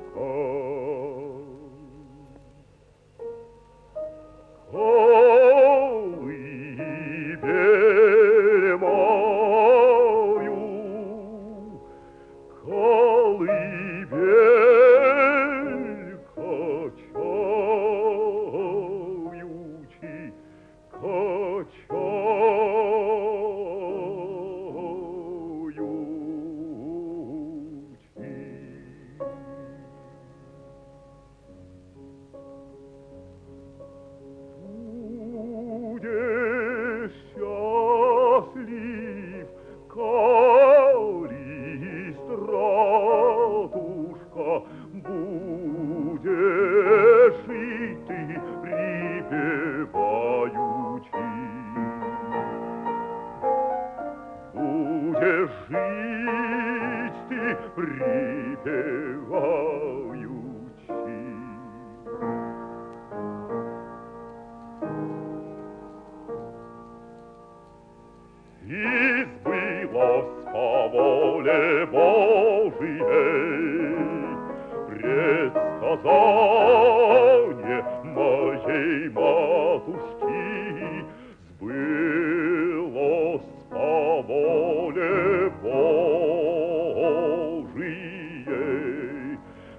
Колыбель мою, колыбель качаючи, Будешь счастлив, Калистратушка, будешь и ты припеваючи. Будешь жить ты припеваючи. И сбылось по воле Божией предсказание моей матушки. Сбылось по воле Божией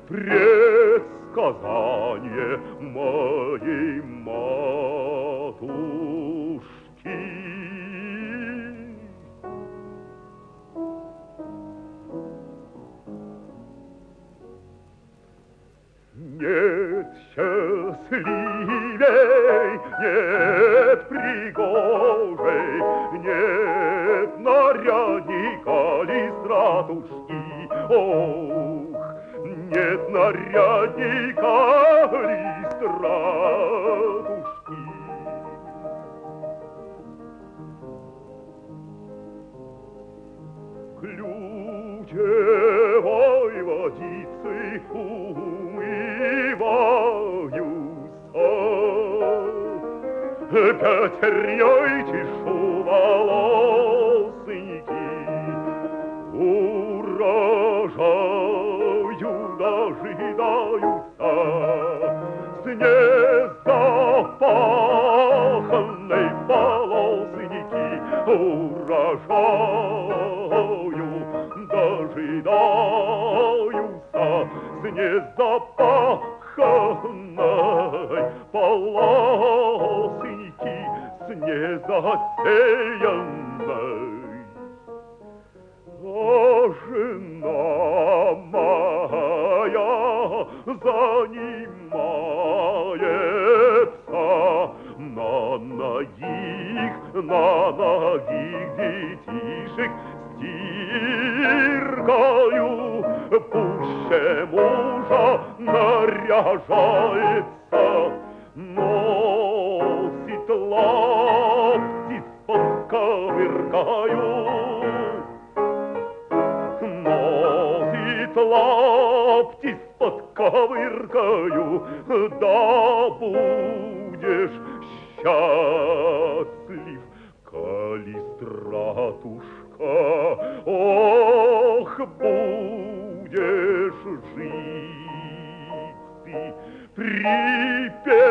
предсказание моей матушки. Нет счастливей, нет пригожей, нет нарядника Листратушки. Ох, нет нарядника Листратушки. Ключевой водицей умываюся, пятерней чешу волосники, урожаю дожидаются с незапаханной волосники, урожаю дожидаются с незапаханной полосники, с незасеянной. А жена моя занимается на ногих детишек стиркою, пуще мужа наряжается, носит лапти с подковыркою, носит лапти с подковыркою, да будешь счастлив, Калистратушка, ох, будешь жить ты припев.